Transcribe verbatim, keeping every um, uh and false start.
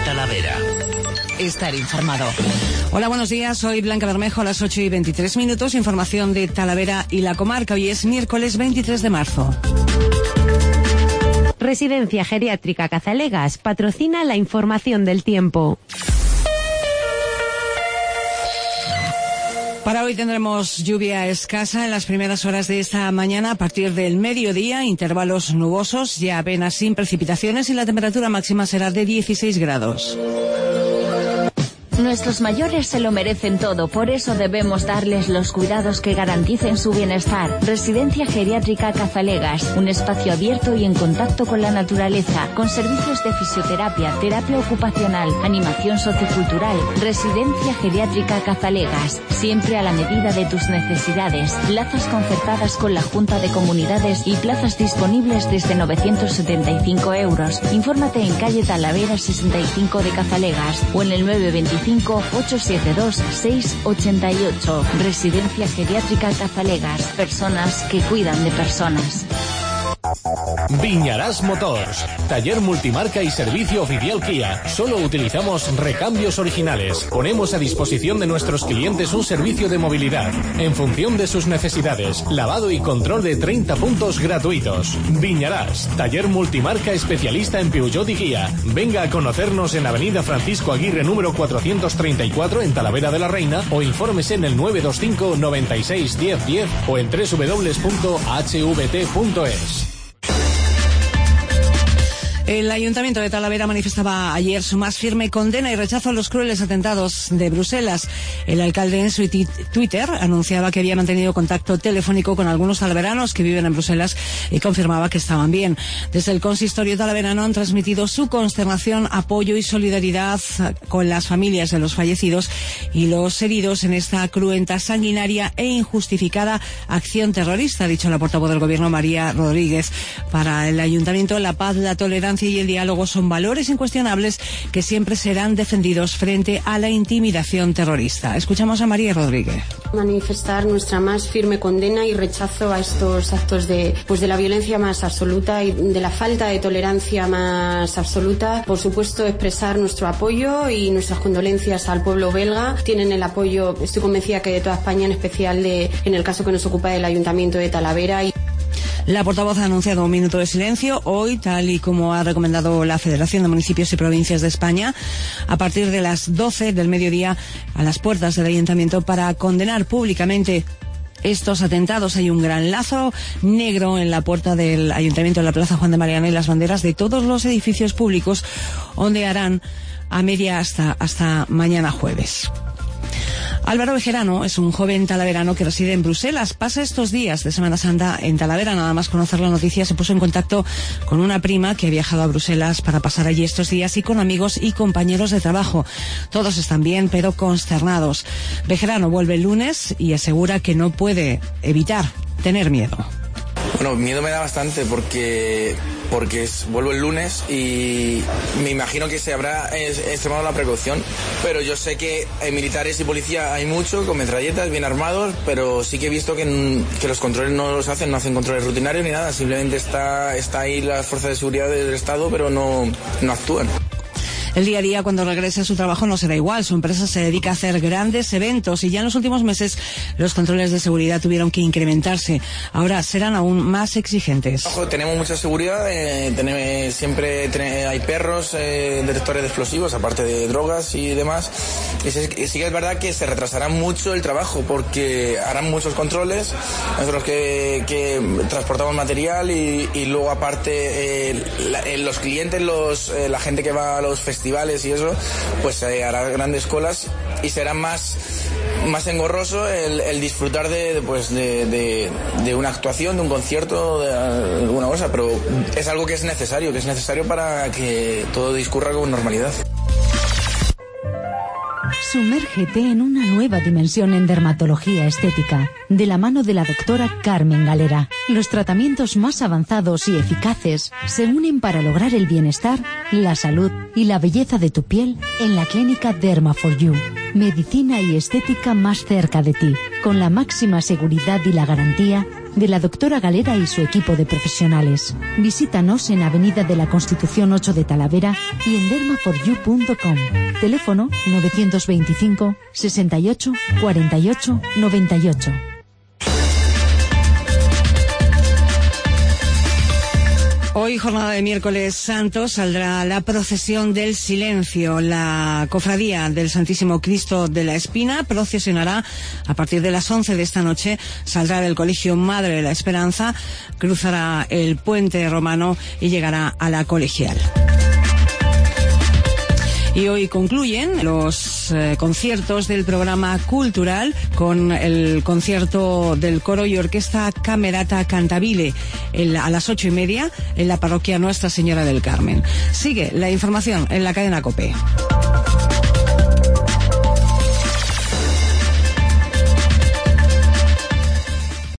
Talavera. Estar informado. Hola, buenos días. Soy Blanca Bermejo, a las ocho y veintitrés minutos. Información de Talavera y la comarca. Hoy es miércoles veintitrés de marzo. Residencia Geriátrica Cazalegas patrocina la información del tiempo. Para hoy tendremos lluvia escasa en las primeras horas de esta mañana. A partir del mediodía, intervalos nubosos, ya apenas sin precipitaciones, y la temperatura máxima será de dieciséis grados. Nuestros mayores se lo merecen todo, por eso debemos darles los cuidados que garanticen su bienestar. Residencia Geriátrica Cazalegas, un espacio abierto y en contacto con la naturaleza, con servicios de fisioterapia, terapia ocupacional, animación sociocultural. Residencia Geriátrica Cazalegas, siempre a la medida de tus necesidades. Plazas concertadas con la Junta de Comunidades y plazas disponibles desde novecientos setenta y cinco euros. Infórmate en calle Talavera sesenta y cinco de Cazalegas o en el nueve veinticinco ocho siete dos seis ocho ocho. Residencia Geriátrica Cazalegas. Personas que cuidan de personas. Viñarás Motors, taller multimarca y servicio oficial Kia. Solo utilizamos recambios originales. Ponemos a disposición de nuestros clientes un servicio de movilidad en función de sus necesidades. Lavado y control de treinta puntos gratuitos. Viñarás, taller multimarca especialista en Peugeot y Kia. Venga a conocernos en Avenida Francisco Aguirre número cuatrocientos treinta y cuatro en Talavera de la Reina, o infórmese en el nueve dos cinco noventa y seis diez diez o en doble u doble u doble u punto h v t punto es. El Ayuntamiento de Talavera manifestaba ayer su más firme condena y rechazo a los crueles atentados de Bruselas. El alcalde en su Twitter anunciaba que había mantenido contacto telefónico con algunos talaveranos que viven en Bruselas y confirmaba que estaban bien. Desde el consistorio talaverano han transmitido su consternación, apoyo y solidaridad con las familias de los fallecidos y los heridos en esta cruenta, sanguinaria e injustificada acción terrorista, ha dicho la portavoz del Gobierno, María Rodríguez. Para el Ayuntamiento, la paz, la tolerancia y el diálogo son valores incuestionables que siempre serán defendidos frente a la intimidación terrorista. Escuchamos a María Rodríguez. Manifestar nuestra más firme condena y rechazo a estos actos de, pues de la violencia más absoluta y de la falta de tolerancia más absoluta. Por supuesto, expresar nuestro apoyo y nuestras condolencias al pueblo belga. Tienen el apoyo, estoy convencida, que de toda España, en especial de, en el caso que nos ocupa, del Ayuntamiento de Talavera. Y la portavoz ha anunciado un minuto de silencio hoy, tal y como ha recomendado la Federación de Municipios y Provincias de España, a partir de las doce del mediodía, a las puertas del Ayuntamiento, para condenar públicamente estos atentados. Hay un gran lazo negro en la puerta del Ayuntamiento, en la Plaza Juan de Mariana, y las banderas de todos los edificios públicos ondearán a media hasta, hasta mañana jueves. Álvaro Bejerano es un joven talaverano que reside en Bruselas. Pasa estos días de Semana Santa en Talavera. Nada más conocer la noticia, se puso en contacto con una prima que ha viajado a Bruselas para pasar allí estos días, y con amigos y compañeros de trabajo. Todos están bien, pero consternados. Bejerano vuelve el lunes y asegura que no puede evitar tener miedo. Bueno, miedo me da bastante porque porque es, vuelvo el lunes y me imagino que se habrá extremado la precaución, pero yo sé que en militares y policía hay mucho, con metralletas, bien armados, pero sí que he visto que, que los controles no los hacen, no hacen controles rutinarios ni nada, simplemente está, está ahí las fuerzas de seguridad del Estado, pero no, no actúan. El día a día, cuando regrese a su trabajo, no será igual. Su empresa se dedica a hacer grandes eventos y ya en los últimos meses los controles de seguridad tuvieron que incrementarse. Ahora serán aún más exigentes. Ojo, tenemos mucha seguridad, eh, tenemos, siempre tenemos, hay perros, eh, detectores de explosivos, aparte de drogas y demás. Y sí, y sí que es verdad que se retrasará mucho el trabajo porque harán muchos controles. Nosotros que, que transportamos material y, y luego aparte eh, la, eh, los clientes, los, eh, la gente que va a los festivales y eso, pues eh, hará grandes colas y será más, más engorroso el, el disfrutar de, de, pues de, de, de una actuación, de un concierto, de alguna cosa, pero es algo que es necesario, que es necesario para que todo discurra con normalidad. Sumérgete en una nueva dimensión en dermatología estética, de la mano de la doctora Carmen Galera. Los tratamientos más avanzados y eficaces se unen para lograr el bienestar, la salud y la belleza de tu piel en la clínica Derma for You. Medicina y estética más cerca de ti, con la máxima seguridad y la garantía de la doctora Galera y su equipo de profesionales. Visítanos en Avenida de la Constitución ocho de Talavera y en derma for you punto com. Teléfono novecientos veinticinco, sesenta y ocho, cuarenta y ocho, noventa y ocho. Hoy, jornada de miércoles santo, saldrá la procesión del silencio. La cofradía del Santísimo Cristo de la Espina procesionará a partir de las once de esta noche, saldrá del Colegio Madre de la Esperanza, cruzará el puente romano y llegará a la Colegial. Y hoy concluyen los eh, conciertos del programa cultural con el concierto del coro y orquesta Camerata Cantabile el, a las ocho y media en la parroquia Nuestra Señora del Carmen. Sigue la información en la cadena COPE.